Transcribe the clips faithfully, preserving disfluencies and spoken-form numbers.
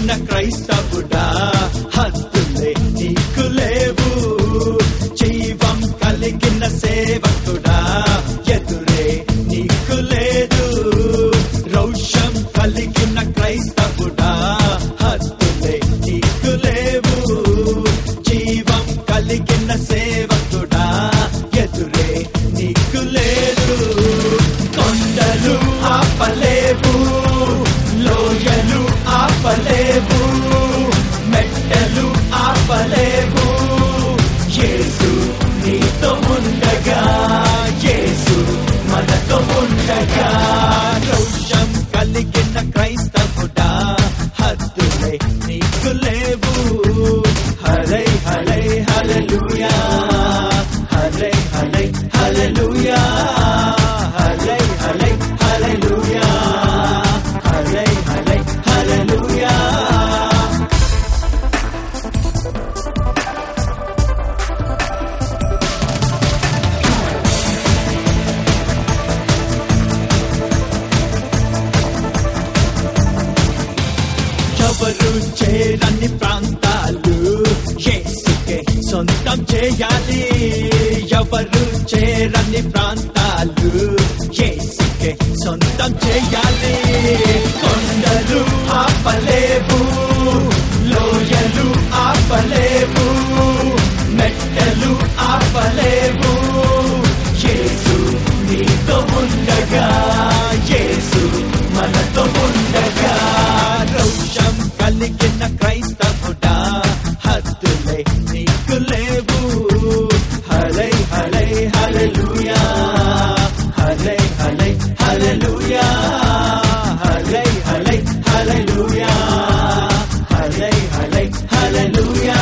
కలిగిన క్రైస్తవుడా హద్దులే నీకు లేవు. జీవం కలిగిన సేవకుడా ఎదురే నీకు లేదు. రౌషం కలిగిన క్రైస్తవుడా హద్దులే నీకు లేవు. జీవం కలిగిన సేవకుడా ఎదురే నీకు లేదు. కొండలు ఆపలేవు, లోయలు ఆపలేవు, మెట్టలు ఆపలేవు. యేసు నీతో ఉండగా, యేసు మనతో ఉండగా. రోషం కలిగిన క్రైస్తవుడా హద్దులే నీకు లేవు. హల్లే హల్లే హల్లెలూయా, హల్లే హల్లే హల్లెలూయా, హల్లే హల్లే హల్లెలూయా, హల్లే హల్లే హల్లెలూయా. ఎవరు చేరని ప్రాంతాలు యేసుకే సొంతం చేయాలి. ఎవరు చేరని ప్రాంతాలు యేసుకే సొంతం చేయాలి. కొండలు ఆపలేవు, లోయలు ఆపలేవు, మెట్టలు ఆపలేవు. యేసు నీతో ఉండగా, యేసు మనతో ఉండగా. రోషం కలిగిన క్రైస్తవుడా హద్దులే నీకు లేవు. హల్లే హల్లే హల్లెలూయా, హల్లే హల్లే హల్లెలూయా, హల్లే హల్లే హల్లెలూయా, హల్లే హల్లే హల్లెలూయా.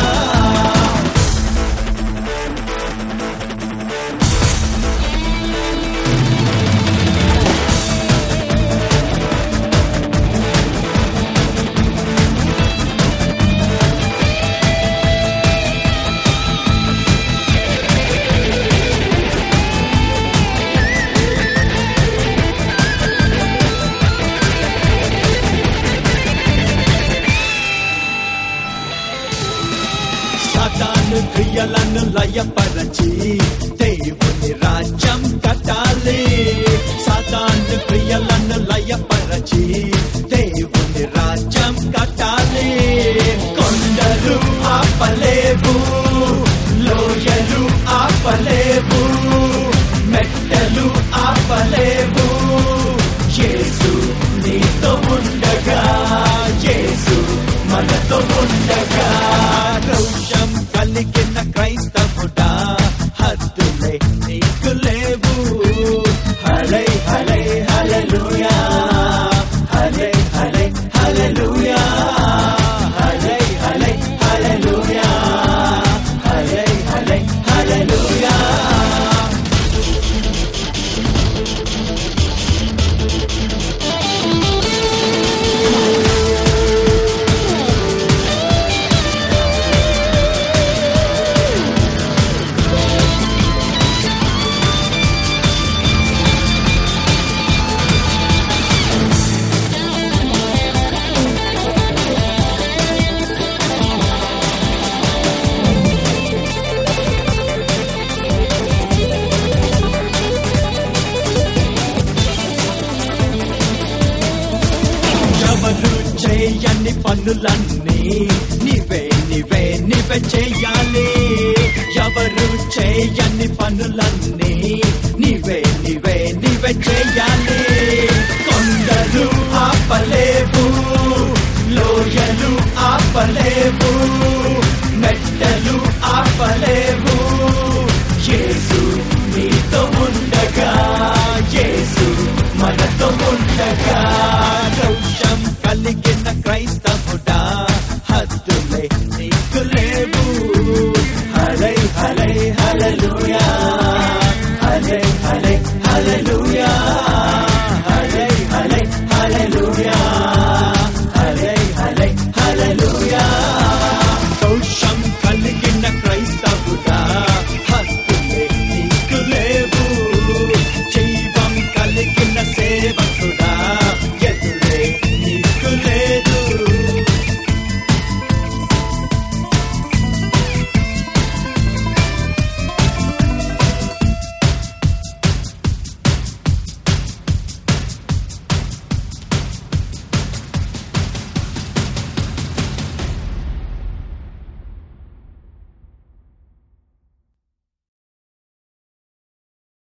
సాతాను క్రియలను లయపరచి దేవుని రాజ్యం కట్టాలి. సాతాను క్రియలను లయపరచి దేవుని రాజ్యం కట్టాలి. కొండలు ఆపలేవు, లోయలు ఆపలేవు, మెట్టలు ఆపలేవు. యేసు నీతో ఉండగా, యేసు మనతో ఉండగా. రోషం కలిగిన క్రైస్తవుడా హద్దులే నీకు లేవు. హల్లే హల్లే హల్లెలూయా, హల్లే హల్లే హల్లెలూయా, హల్లే హల్లే హల్లెలూయా, హల్లే హల్లే హల్లెలూయా. ఎవరు చేయని పనులన్నీ నీవే నీవే నీవే చేయాలి. ఎవరు చేయని పనులన్నీ నీవే నీవే నీవే చేయాలి. కొండలు ఆపలేవు, లోయలు ఆపలేవు, మెట్టలు ఆపలేవు. యేసు నీతో ఉండగా, యేసు మనతో ఉండగా. రోషం కలిగిన క్రైస్తవుడా హద్దులే నీకు లేవు. హల్లే హల్లే హల్లెలూయా, హల్లే హల్లే హల్లెలూయా,